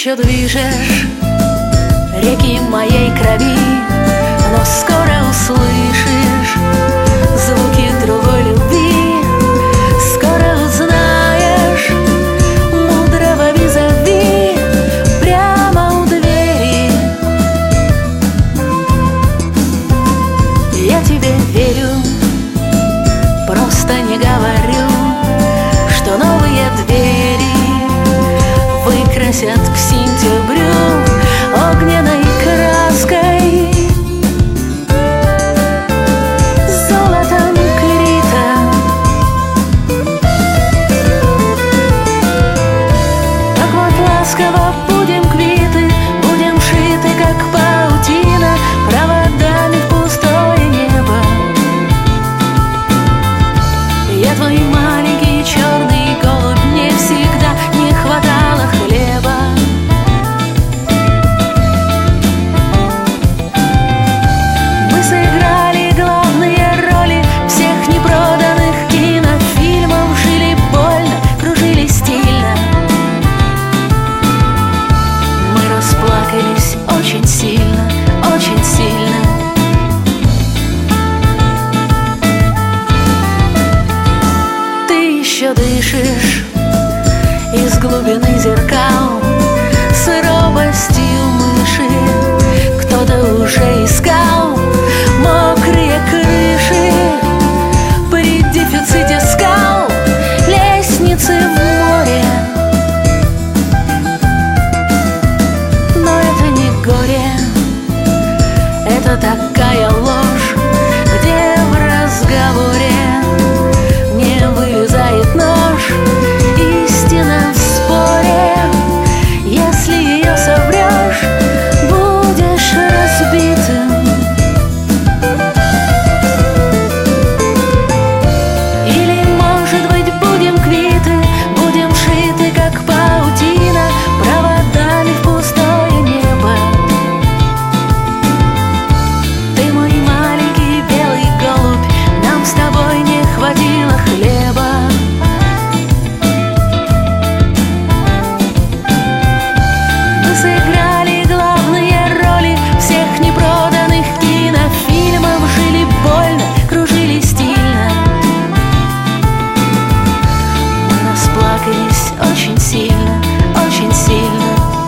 еще движешь реки моей крови, но скоро услышишь звуки другой любви. Скоро узнаешь мудрого визави прямо у двери. Я тебе верю, просто не говорю, что новые двери выкрасят к сентябрю огненной краской, золотом крита. Так вот ласково будем квиты, будем шиты, как паутина, проводами в пустое небо. Я твой маленький черный голубь, мне всегда не хватало хлеба. Мы сыграли главные роли всех непроданных кинофильмов, жили больно, кружили стильно. Мы расплакались очень сильно, очень сильно. Ты еще дышишь из глубины зеркал с робостью мыши. Кто-то уже искал мокрые крыши при дефиците скал, лестницы в море. Но это не горе, это такая ложь, где в разговоре не вылезает нож. Истина в споре, если ее соврешь, будешь разбитым. Или, может быть, будем квиты, будем шиты, как паутина, проводами в пустое небо. Ты мой маленький белый голубь, нам с тобой не хватило хлеба. Сыграли главные роли всех непроданных кинофильмов, жили больно, кружили стильно. Мы расплакались очень сильно, очень сильно.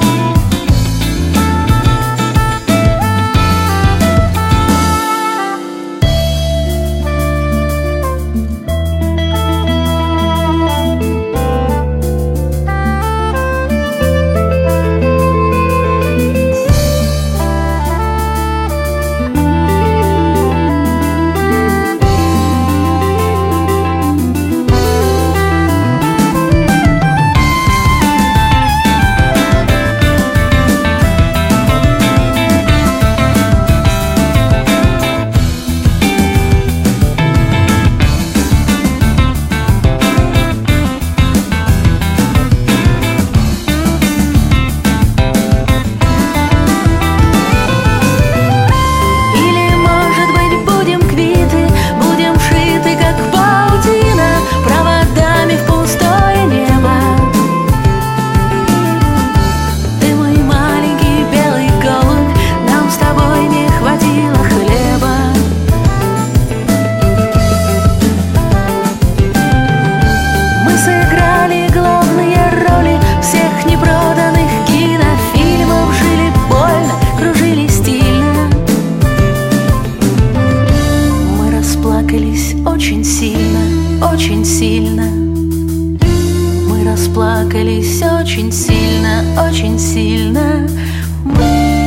Очень сильно, очень сильно. Мы расплакались очень сильно, очень сильно. Мы